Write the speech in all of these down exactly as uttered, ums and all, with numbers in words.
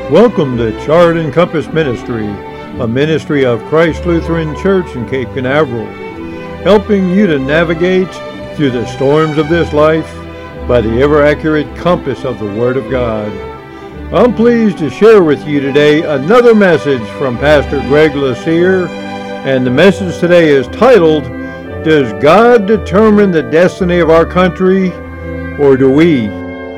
Welcome to Chart and Compass Ministry, a ministry of Christ Lutheran Church in Cape Canaveral, helping you to navigate through the storms of this life by the ever-accurate compass of the Word of God. I'm pleased to share with you today another message from Pastor Greg Lucier, and the message today is titled, Does God Determine the Destiny of Our Country, or do we?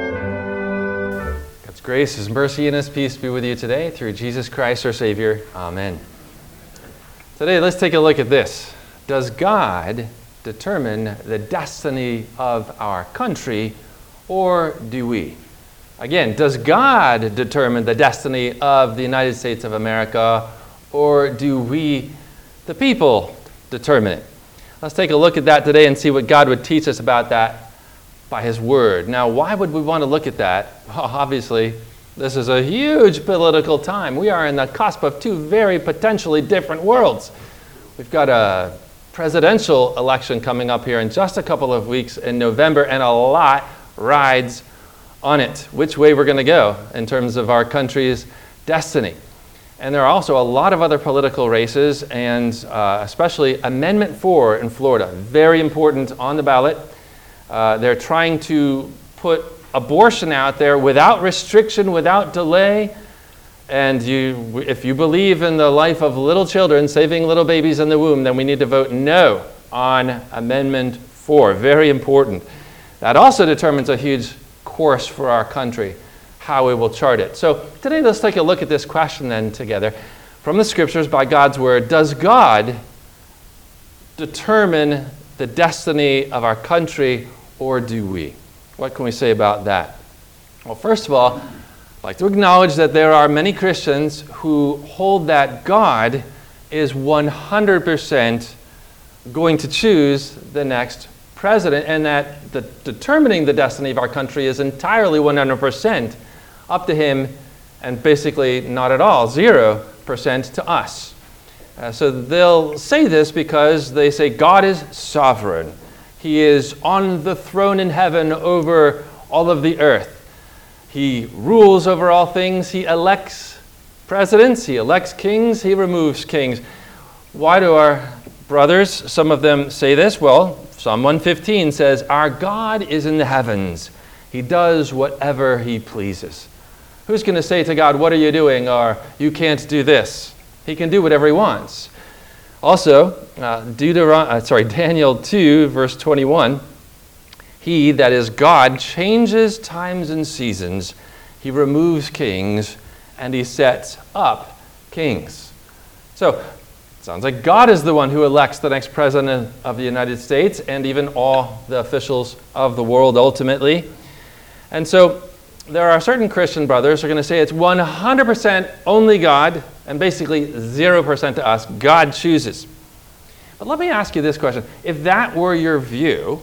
God's grace, His mercy, and His peace be with you today through Jesus Christ our Savior. Amen. Today, let's take a look at this. Does God determine the destiny of our country, or do we? Again, does God determine the destiny of the United States of America, or do we, the people, determine it? Let's take a look at that today and see what God would teach us about that by His Word. Now, why would we want to look at that? Well, obviously, this is a huge political time. We are in the cusp of two very potentially different worlds. We've got a presidential election coming up here in just a couple of weeks in November, and a lot rides on it, which way we're going to go in terms of our country's destiny. And there are also a lot of other political races, and uh, especially Amendment four in Florida, very important on the ballot. Uh, they're trying to put abortion out there without restriction, without delay. And you, if you believe in the life of little children, saving little babies in the womb, then we need to vote no on Amendment four. Very important. That also determines a huge course for our country, how we will chart it. So today let's take a look at this question then together from the Scriptures by God's Word. Does God determine the destiny of our country, or do we? What can we say about that? Well, first of all, I'd like to acknowledge that there are many Christians who hold that God is one hundred percent going to choose the next president, and that the, determining the destiny of our country is entirely one hundred percent up to Him, and basically not at all, zero percent to us. Uh, so they'll say this because they say God is sovereign. He is on the throne in heaven over all of the earth. He rules over all things. He elects presidents. He elects kings. He removes kings. Why do our brothers, some of them, say this? Well, Psalm one fifteen says, Our God is in the heavens. He does whatever He pleases. Who's going to say to God, what are you doing? Or you can't do this. He can do whatever He wants. Also, uh, Deuteron- uh, sorry, Daniel two, verse twenty-one, He, that is God, changes times and seasons. He removes kings, and He sets up kings. So, it sounds like God is the one who elects the next president of the United States, and even all the officials of the world ultimately. And so, there are certain Christian brothers who are going to say it's one hundred percent only God, and basically zero percent to us. God chooses. But let me ask you this question. If that were your view,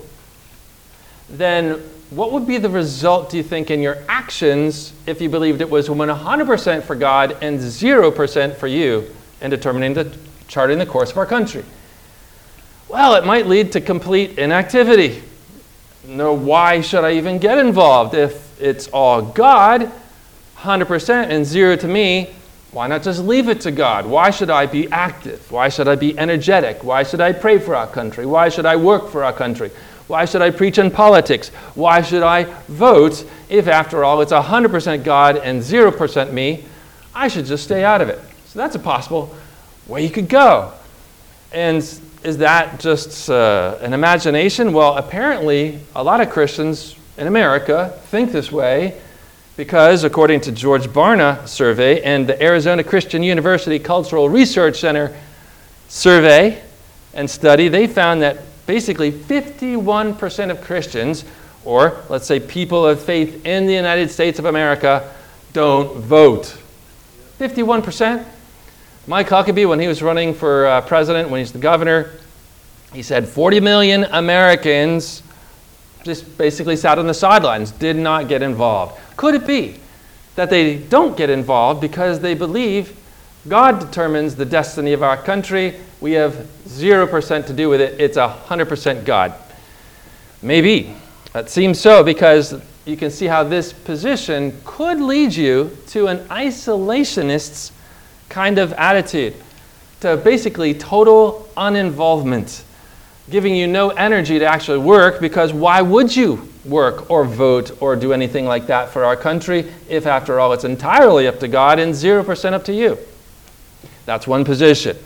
then what would be the result, do you think, in your actions if you believed it was one hundred percent for God and zero percent for you in determining the charting the course of our country? Well, it might lead to complete inactivity. No, why should I even get involved? If it's all God, one hundred percent, and zero to me, why not just leave it to God? Why should I be active? Why should I be energetic? Why should I pray for our country? Why should I work for our country? Why should I preach in politics? Why should I vote if, after all, it's one hundred percent God and zero percent me? I should just stay out of it. So that's a possible way you could go. And is that just uh, an imagination? Well, apparently, a lot of Christians in America think this way because, according to George Barna survey and the Arizona Christian University Cultural Research Center survey and study, they found that basically fifty-one percent of Christians, or let's say people of faith in the United States of America, don't vote. fifty-one percent. Mike Huckabee, when he was running for uh, president, when he's the governor, he said forty million Americans just basically sat on the sidelines, did not get involved. Could it be that they don't get involved because they believe God determines the destiny of our country? We have zero percent to do with it. It's one hundred percent God. Maybe. That seems so because you can see how this position could lead you to an isolationist's kind of attitude, to basically total uninvolvement, giving you no energy to actually work, because why would you work or vote or do anything like that for our country if, after all, it's entirely up to God and zero percent up to you? That's one position.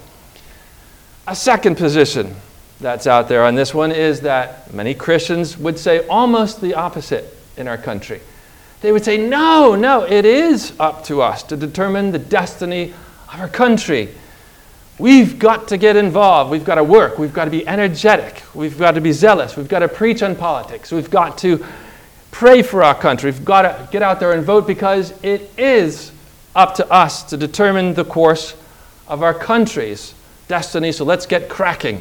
A second position that's out there on this one is that many Christians would say almost the opposite in our country. They would say, no, no, it is up to us to determine the destiny of our country. We've got to get involved. We've got to work. We've got to be energetic. We've got to be zealous. We've got to preach on politics. We've got to pray for our country. We've got to get out there and vote, because it is up to us to determine the course of our country's destiny. So let's get cracking.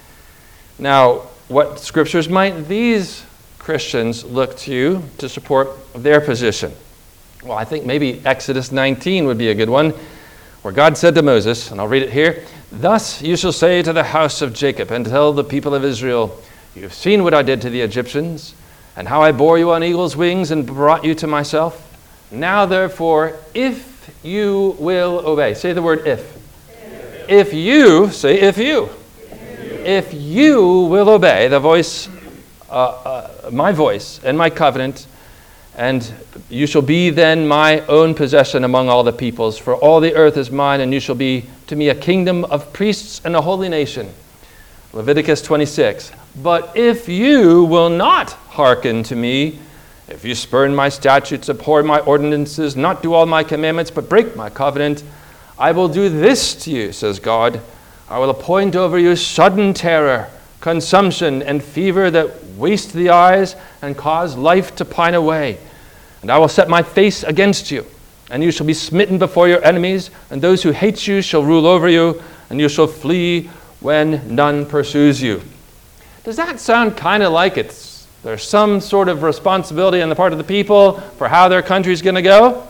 Now, what scriptures might these Christians look to to support their position? Well, I think maybe Exodus nineteen would be a good one, where God said to Moses, and I'll read it here, "Thus you shall say to the house of Jacob and tell the people of Israel, you have seen what I did to the Egyptians, and how I bore you on eagle's wings and brought you to myself. Now therefore, if you will obey," say the word if. If, if you, say if you. If you, if you will obey the voice, uh, uh, my voice and my covenant, and you shall be then my own possession among all the peoples, for all the earth is mine, and you shall be to me a kingdom of priests and a holy nation. Leviticus twenty-six, "But if you will not hearken to me, if you spurn my statutes, abhor my ordinances, not do all my commandments, but break my covenant, I will do this to you, says God. I will appoint over you sudden terror, consumption, and fever that waste the eyes and cause life to pine away. And I will set my face against you, and you shall be smitten before your enemies, and those who hate you shall rule over you, and you shall flee when none pursues you." Does that sound kind of like it's there's some sort of responsibility on the part of the people for how their country's going to go?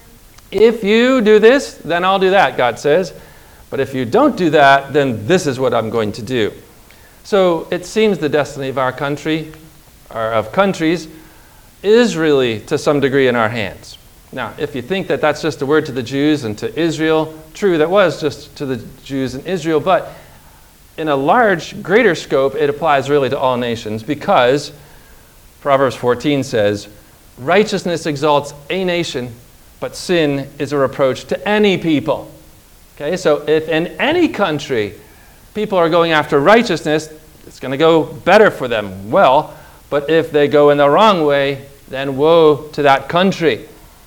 If you do this, then I'll do that, God says. But if you don't do that, then this is what I'm going to do. So it seems the destiny of our country, or of countries, is really to some degree in our hands. Now, if you think that that's just a word to the Jews and to Israel, true, that was just to the Jews and Israel, but in a large, greater scope, it applies really to all nations, because Proverbs fourteen says, "Righteousness exalts a nation, but sin is a reproach to any people." Okay, so if in any country people are going after righteousness, it's going to go better for them. Well, but if they go in the wrong way, then woe to that country.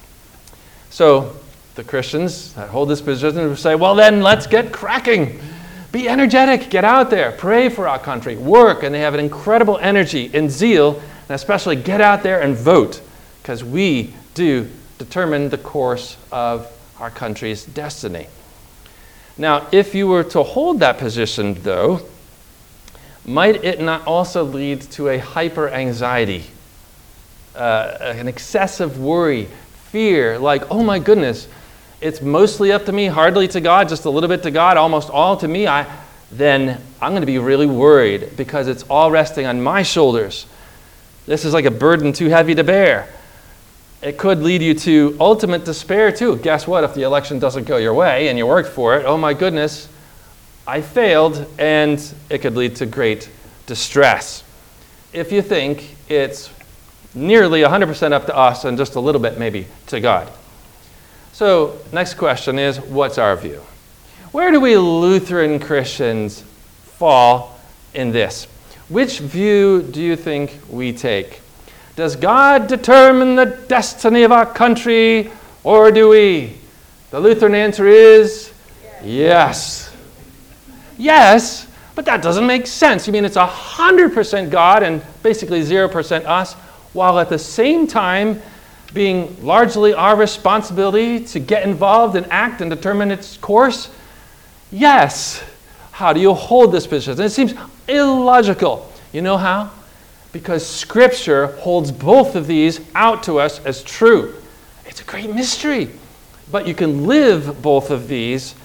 So the Christians that hold this position will say, well, then let's get cracking. Be energetic, get out there, pray for our country, work, and they have an incredible energy and zeal, and especially get out there and vote, because we do determine the course of our country's destiny. Now, if you were to hold that position, though, might it not also lead to a hyper-anxiety, uh, an excessive worry, fear, like, oh my goodness, it's mostly up to me, hardly to God, just a little bit to God, almost all to me, I, then I'm going to be really worried because it's all resting on my shoulders. This is like a burden too heavy to bear. It could lead you to ultimate despair too. Guess what? If the election doesn't go your way and you worked for it, oh my goodness, I failed, and it could lead to great distress. If you think it's nearly one hundred percent up to us and just a little bit maybe to God. So, next question is, what's our view? Where do we Lutheran Christians fall in this? Which view do you think we take? Does God determine the destiny of our country, or do we? The Lutheran answer is yes. Yes, yes, but that doesn't make sense. You mean it's one hundred percent God and basically zero percent us, while at the same time being largely our responsibility to get involved and act and determine its course? Yes. How do you hold this position? It seems illogical. You know how? Because Scripture holds both of these out to us as true. It's a great mystery. But you can live both of these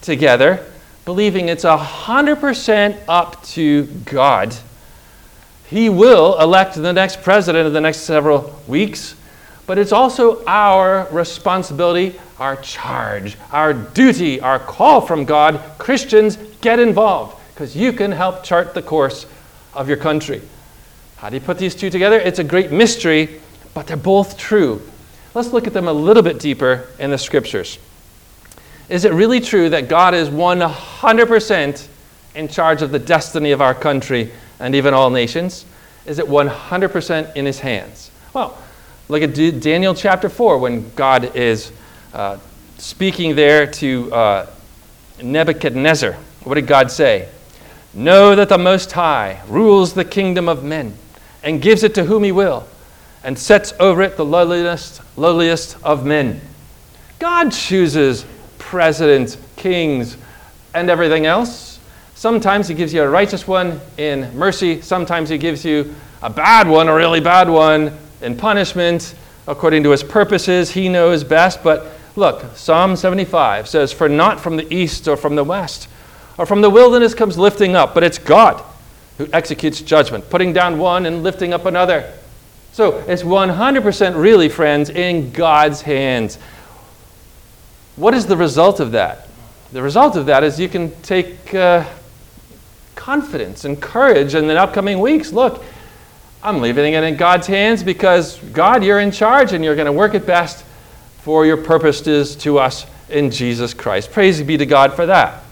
together, believing it's one hundred percent up to God. He will elect the next president in the next several weeks, but it's also our responsibility, our charge, our duty, our call from God. Christians, get involved, because you can help chart the course of your country. How do you put these two together? It's a great mystery, but they're both true. Let's look at them a little bit deeper in the scriptures. Is it really true that God is one hundred percent in charge of the destiny of our country and even all nations? Is it one hundred percent in his hands? Well, look at Daniel chapter four, when God is uh, speaking there to uh, Nebuchadnezzar. What did God say? Know that the Most High rules the kingdom of men and gives it to whom he will, and sets over it the lowliest, lowliest of men. God chooses presidents, kings, and everything else. Sometimes he gives you a righteous one in mercy. Sometimes he gives you a bad one, a really bad one, in punishment. According to his purposes, he knows best. But look, Psalm seventy-five says, for not from the east or from the west or from the wilderness comes lifting up, but it's God who executes judgment, putting down one and lifting up another. So it's one hundred percent really, friends, in God's hands. What is the result of that? The result of that is you can take uh, confidence and courage in the upcoming weeks. Look, I'm leaving it in God's hands because, God, you're in charge and you're going to work it best for your purposes to us in Jesus Christ. Praise be to God for that.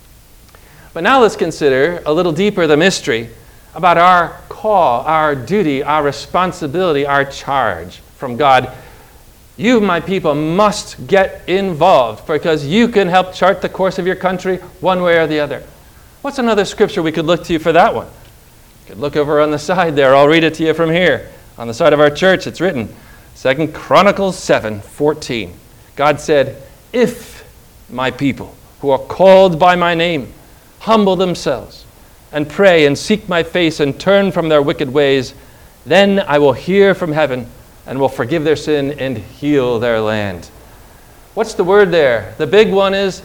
But now let's consider a little deeper the mystery about our call, our duty, our responsibility, our charge from God. You, my people, must get involved because you can help chart the course of your country one way or the other. What's another scripture we could look to for that one? You could look over on the side there. I'll read it to you from here. On the side of our church, it's written, Second Chronicles seven fourteen. God said, if my people who are called by my name humble themselves and pray and seek my face and turn from their wicked ways, then I will hear from heaven and will forgive their sin and heal their land. What's the word there? The big one is,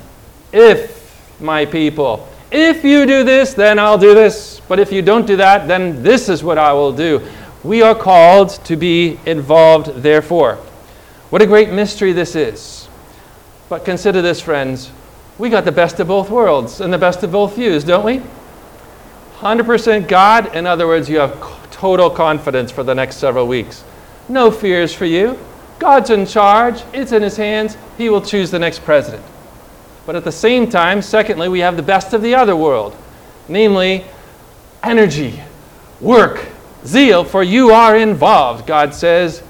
if my people. If you do this, then I'll do this. But if you don't do that, then this is what I will do. We are called to be involved, therefore. What a great mystery this is. But consider this, friends. We got the best of both worlds and the best of both views, don't we? one hundred percent God. In other words, you have total confidence for the next several weeks. No fears for you. God's in charge. It's in his hands. He will choose the next president. But at the same time, secondly, we have the best of the other world. Namely, energy, work, zeal, for you are involved, God says.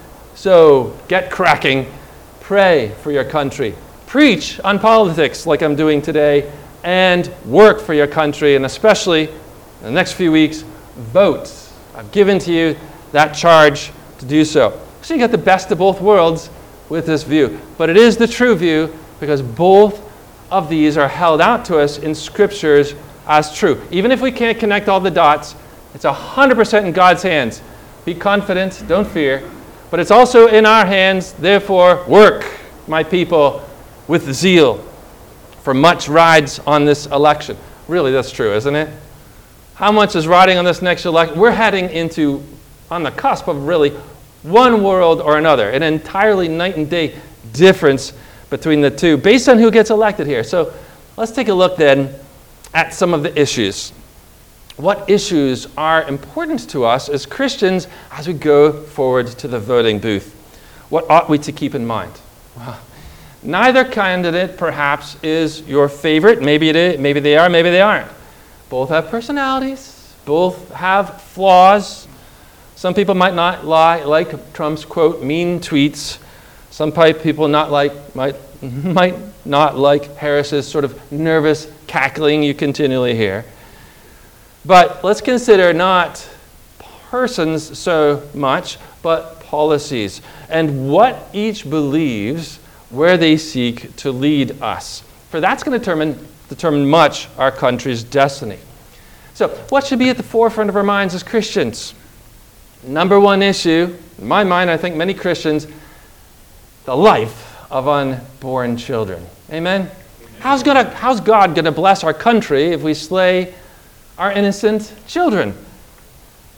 So get cracking. Pray for your country. Preach on politics like I'm doing today. And work for your country. And especially, in the next few weeks, vote. I've given to you that charge to do so. So you get the best of both worlds with this view. But it is the true view because both of these are held out to us in scriptures as true. Even if we can't connect all the dots, it's one hundred percent in God's hands. Be confident, don't fear. But it's also in our hands, therefore work, my people, with zeal, for much rides on this election. Really, that's true, isn't it? How much is riding on this next election? We're heading into, on the cusp of really one world or another, an entirely night and day difference between the two, based on who gets elected here. So let's take a look then at some of the issues. What issues are important to us as Christians as we go forward to the voting booth? What ought we to keep in mind? Well, neither candidate, perhaps, is your favorite. Maybe it is, maybe they are, maybe they aren't. Both have personalities. Both have flaws. Some people might not lie, like Trump's, quote, mean tweets. Some people not like, might, might not like Harris's sort of nervous cackling you continually hear. But let's consider not persons so much, but policies, and what each believes where they seek to lead us. For that's going to determine, determine much our country's destiny. So what should be at the forefront of our minds as Christians? Number one issue, in my mind, I think many Christians, the life of unborn children. Amen? Amen. How's, gonna, how's God going to bless our country if we slay our innocent children?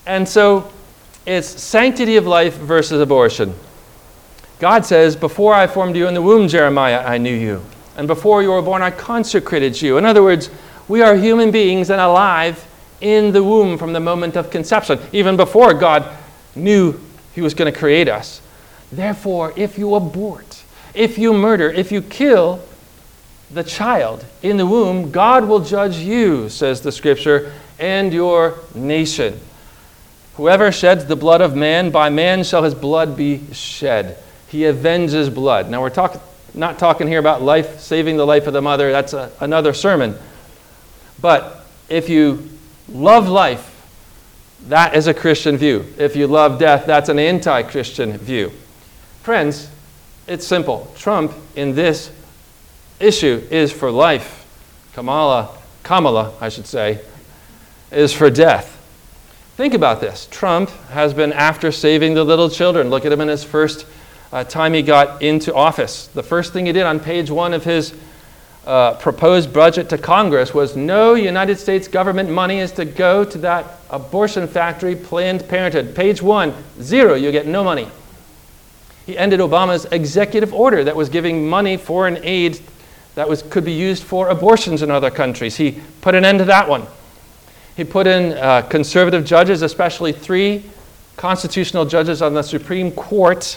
And so it's sanctity of life versus abortion. God says, before I formed you in the womb, Jeremiah, I knew you. And before you were born, I consecrated you. In other words, we are human beings and alive in the womb from the moment of conception, even before God knew he was going to create us. Therefore, if you abort, if you murder, if you kill the child in the womb, God will judge you, says the scripture, and your nation. Whoever sheds the blood of man, by man shall his blood be shed. He avenges blood. Now, we're talk- not talking here about life, saving the life of the mother. That's a, another sermon. But if you love life, that is a Christian view. If you love death, that's an anti-Christian view. Friends, it's simple. Trump, in this issue, is for life. Kamala, Kamala, I should say, is for death. Think about this. Trump has been after saving the little children. Look at him in his first uh, time he got into office. The first thing he did on page one of his uh, proposed budget to Congress was no United States government money is to go to that abortion factory, Planned Parenthood. Page one, zero, you get no money. He ended Obama's executive order that was giving money, foreign aid, that was could be used for abortions in other countries. He put an end to that one. He put in uh, conservative judges, especially three constitutional judges on the Supreme Court,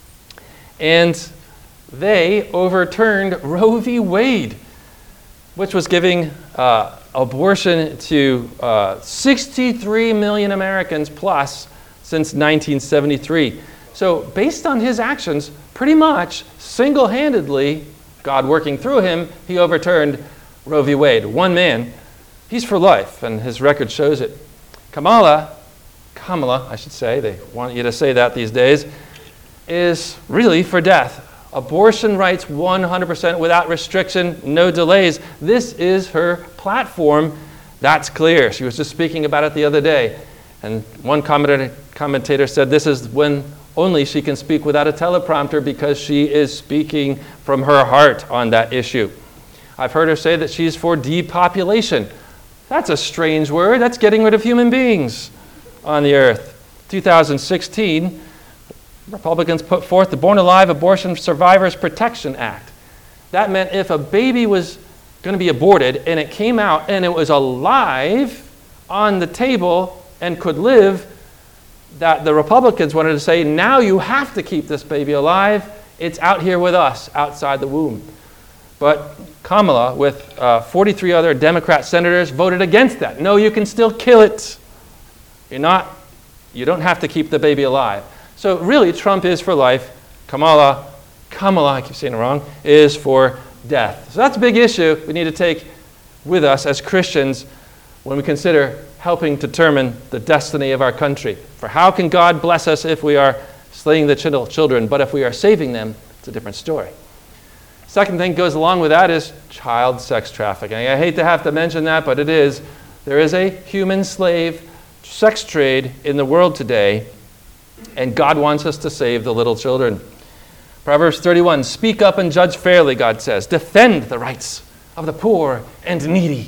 and they overturned Roe v. Wade, which was giving uh, abortion to uh, sixty-three million Americans plus since nineteen seventy-three. So based on his actions, pretty much single-handedly, God working through him, he overturned Roe v. Wade. One man. He's for life, and his record shows it. Kamala, Kamala, I should say, they want you to say that these days, is really for death. Abortion rights one hundred percent without restriction, no delays. This is her platform. That's clear. She was just speaking about it the other day. And one commentator, commentator said this is when only she can speak without a teleprompter because she is speaking from her heart on that issue. I've heard her say that she's for depopulation. That's a strange word. That's getting rid of human beings on the earth. two thousand sixteen, Republicans put forth the Born Alive Abortion Survivors Protection Act. That meant if a baby was going to be aborted and it came out and it was alive on the table and could live, that the Republicans wanted to say, now you have to keep this baby alive. It's out here with us outside the womb. But Kamala, with uh, forty-three other Democrat senators, voted against that. No, you can still kill it. You're not, you don't have to keep the baby alive. So really, Trump is for life. Kamala, Kamala, I keep saying it wrong, is for death. So that's a big issue we need to take with us as Christians when we consider helping determine the destiny of our country. For how can God bless us if we are slaying the children, but if we are saving them, it's a different story. Second thing goes along with that is child sex trafficking. I hate to have to mention that, but it is. There is a human slave sex trade in the world today, and God wants us to save the little children. Proverbs thirty-one, speak up and judge fairly, God says. Defend the rights of the poor and needy.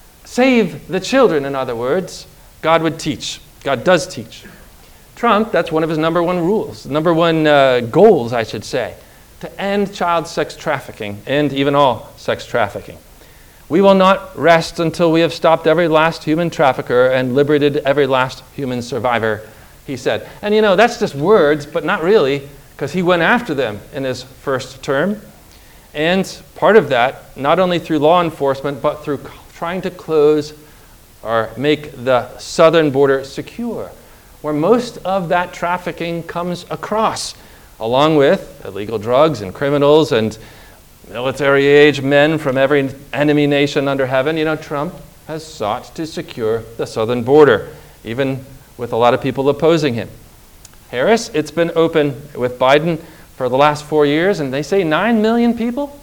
Save the children, in other words. God would teach. God does teach. Trump, that's one of his number one rules, number one uh, goals, I should say, to end child sex trafficking and even all sex trafficking. We will not rest until we have stopped every last human trafficker and liberated every last human survivor, he said. And you know, that's just words, but not really, because he went after them in his first term. And part of that, not only through law enforcement, but through trying to close or make the southern border secure, where most of that trafficking comes across, along with illegal drugs and criminals and military-age men from every enemy nation under heaven. You know, Trump has sought to secure the southern border, even with a lot of people opposing him. Harris, it's been open with Biden for the last four years, and they say nine million people.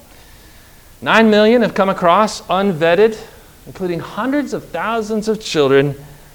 Nine million have come across unvetted, including hundreds of thousands of children,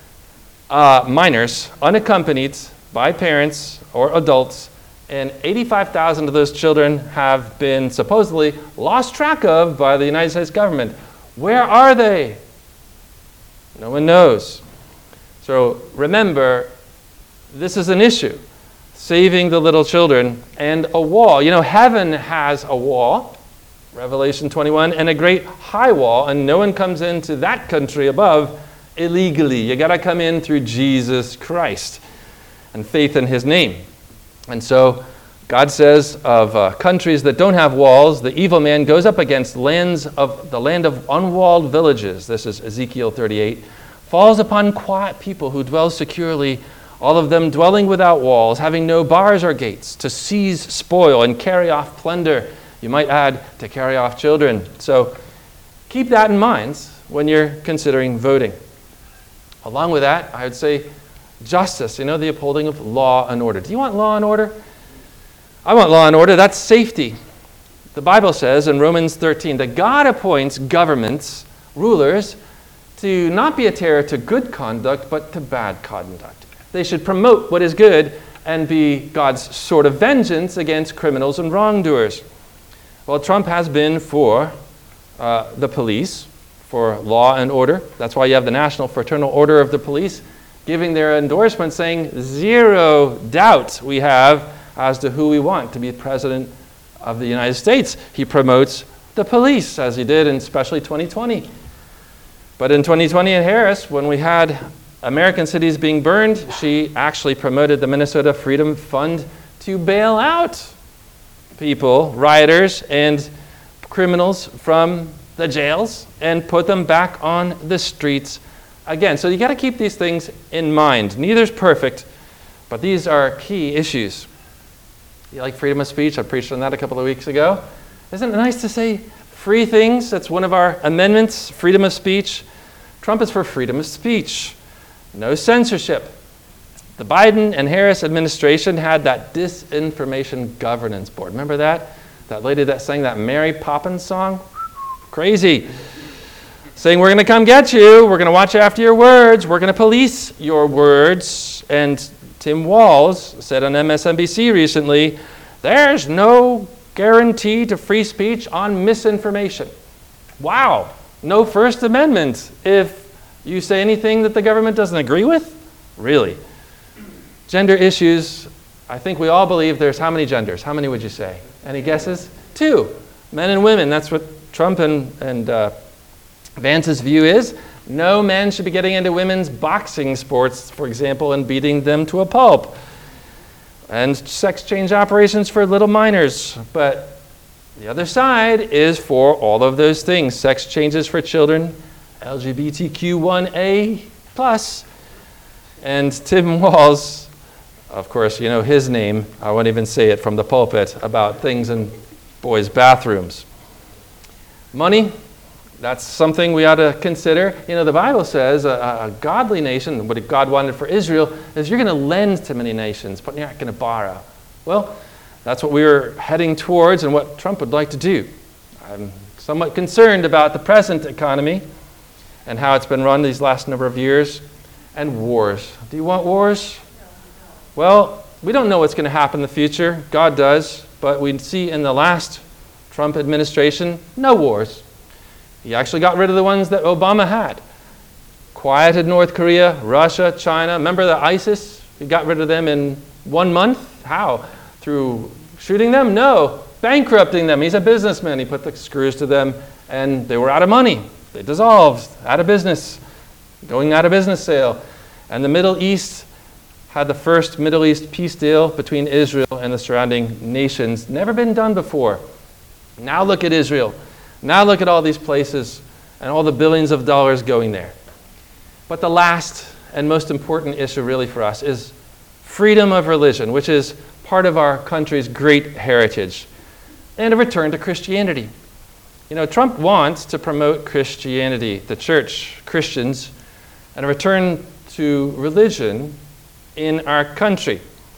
uh, minors, unaccompanied by parents or adults, and eighty-five thousand of those children have been supposedly lost track of by the United States government. Where are they? No one knows. So remember, this is an issue. Saving the little children and a wall. You know, heaven has a wall, Revelation twenty-one, and a great high wall, and no one comes into that country above illegally. You got to come in through Jesus Christ and faith in his name. And so God says of uh, countries that don't have walls, the evil man goes up against lands of the land of unwalled villages. This is Ezekiel thirty-eight. Falls upon quiet people who dwell securely, all of them dwelling without walls, having no bars or gates, to seize spoil and carry off plunder. You might add, to carry off children. So keep that in mind when you're considering voting. Along with that, I would say justice, you know, the upholding of law and order. Do you want law and order? I want law and order. That's safety. The Bible says in Romans thirteen that God appoints governments, rulers, to not be a terror to good conduct, but to bad conduct. They should promote what is good and be God's sword of vengeance against criminals and wrongdoers. Well, Trump has been for uh, the police, for law and order. That's why you have the National Fraternal Order of the Police giving their endorsement, saying zero doubt we have as to who we want to be president of the United States. He promotes the police, as he did in especially twenty twenty. But in twenty twenty in Harris, when we had American cities being burned, she actually promoted the Minnesota Freedom Fund to bail out people, rioters, and criminals from the jails and put them back on the streets again. So you got to keep these things in mind. Neither's perfect, but these are key issues. You like freedom of speech? I preached on that a couple of weeks ago. Isn't it nice to say free things? That's one of our amendments, freedom of speech. Trump is for freedom of speech. No censorship. The Biden and Harris administration had that Disinformation Governance Board. Remember that? That lady that sang that Mary Poppins song? Crazy. Saying, we're going to come get you. We're going to watch after your words. We're going to police your words. And Tim Walz said on M S N B C recently, there's no guarantee to free speech on misinformation. Wow. No First Amendment if you say anything that the government doesn't agree with? Really? Gender issues, I think we all believe there's how many genders? How many would you say? Any guesses? Two. Men and women. That's what Trump and, and uh, Vance's view is. No men should be getting into women's boxing sports, for example, and beating them to a pulp. And sex change operations for little minors. But the other side is for all of those things. Sex changes for children, L G B T Q one A plus. And Tim Walz, of course, you know his name. I won't even say it from the pulpit about things in boys' bathrooms. Money, that's something we ought to consider. You know, the Bible says a, a godly nation, what God wanted for Israel, is you're going to lend to many nations, but you're not going to borrow. Well, that's what we were heading towards and what Trump would like to do. I'm somewhat concerned about the present economy and how it's been run these last number of years, and wars. Do you want wars? Well, we don't know what's going to happen in the future. God does, but we see in the last Trump administration, no wars. He actually got rid of the ones that Obama had. Quieted North Korea, Russia, China. Remember the ISIS? He got rid of them in one month. How? Through shooting them? No. Bankrupting them. He's a businessman. He put the screws to them, and they were out of money. They dissolved, out of business, going out of business sale. And the Middle East had the first Middle East peace deal between Israel and the surrounding nations. Never been done before. Now look at Israel. Now look at all these places and all the billions of dollars going there. But the last and most important issue really for us is freedom of religion, which is part of our country's great heritage, and a return to Christianity. You know, Trump wants to promote Christianity, the church, Christians, and a return to religion in our country.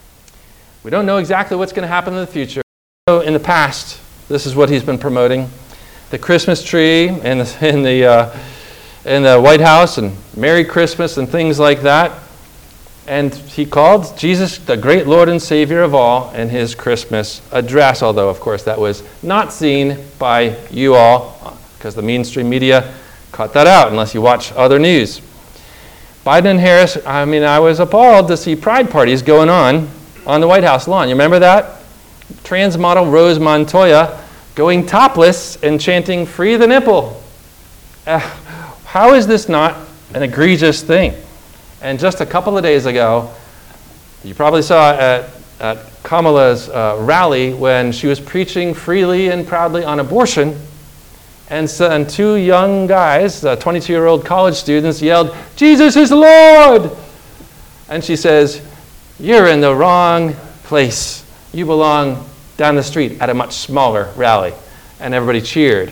We don't know exactly what's going to happen in the future. So in the past, this is what he's been promoting. The Christmas tree in the, in the, uh, in the White House, and Merry Christmas and things like that. And he called Jesus the great Lord and Savior of all in his Christmas address, although, of course, that was not seen by you all because the mainstream media cut that out unless you watch other news. Biden and Harris, I mean, I was appalled to see pride parties going on on the White House lawn. You remember that? Trans model Rose Montoya going topless and chanting, "Free the nipple." Uh, how is this not an egregious thing? And just a couple of days ago, you probably saw at, at Kamala's uh, rally when she was preaching freely and proudly on abortion, and, so, and two young guys, uh, twenty-two-year-old college students, yelled, "Jesus is Lord!" And she says, "You're in the wrong place. You belong down the street at a much smaller rally." And everybody cheered.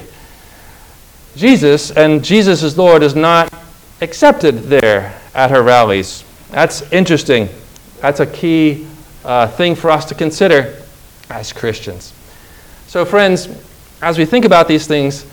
Jesus, and Jesus is Lord, is not accepted there at her rallies. That's interesting. That's a key uh, thing for us to consider as Christians. So friends, as we think about these things,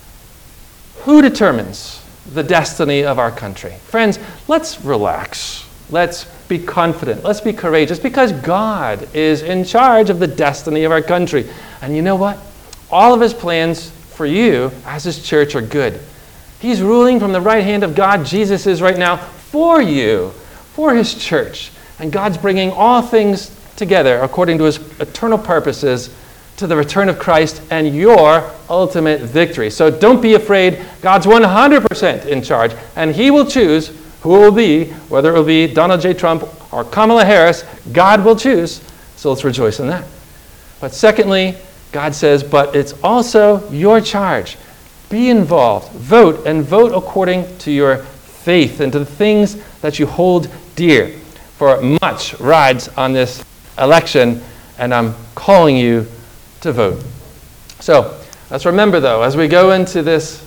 who determines the destiny of our country? Friends, let's relax. Let's be confident. Let's be courageous, because God is in charge of the destiny of our country. And you know what? All of his plans for you as his church are good. He's ruling from the right hand of God. Jesus is right now for you, for his church. And God's bringing all things together according to his eternal purposes to the return of Christ and your ultimate victory. So don't be afraid. God's one hundred percent in charge, and he will choose who it will be, whether it will be Donald J. Trump or Kamala Harris. God will choose, so let's rejoice in that. But secondly, God says, but it's also your charge. Be involved. Vote, and vote according to your faith and to the things that you hold dear. For much rides on this election, and I'm calling you to vote. So let's remember, though, as we go into this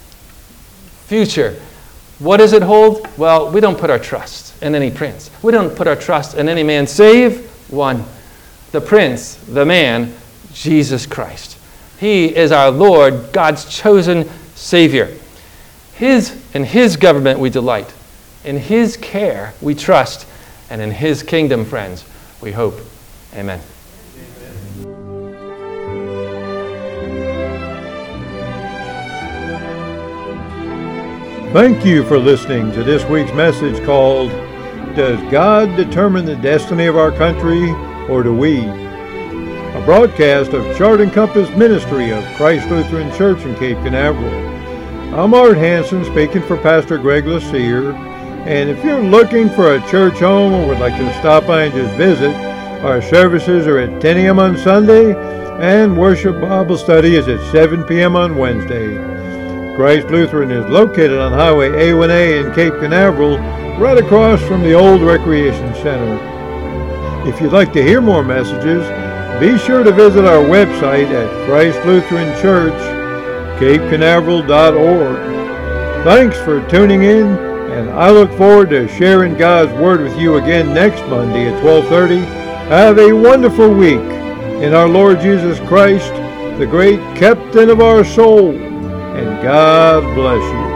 future, what does it hold? Well, we don't put our trust in any prince. We don't put our trust in any man save one, the prince, the man, Jesus Christ. He is our Lord, God's chosen Savior. His, in his government we delight. In his care we trust. And in his kingdom, friends, we hope. Amen. Thank you for listening to this week's message called, Does God Determine the Destiny of Our Country, or Do We? A broadcast of Chart and Compass Ministry of Christ Lutheran Church in Cape Canaveral. I'm Art Hanson, speaking for Pastor Greg Lassere, and if you're looking for a church home or would like to stop by and just visit, our services are at ten a.m. on Sunday, and worship Bible study is at seven p.m. on Wednesday. Christ Lutheran is located on Highway A one A in Cape Canaveral, right across from the old Recreation Center. If you'd like to hear more messages, be sure to visit our website at Christ Lutheran Church, cape canaveral dot org. Thanks for tuning in, and I look forward to sharing God's Word with you again next Monday at twelve thirty. Have a wonderful week in our Lord Jesus Christ, the great captain of our soul, and God bless you.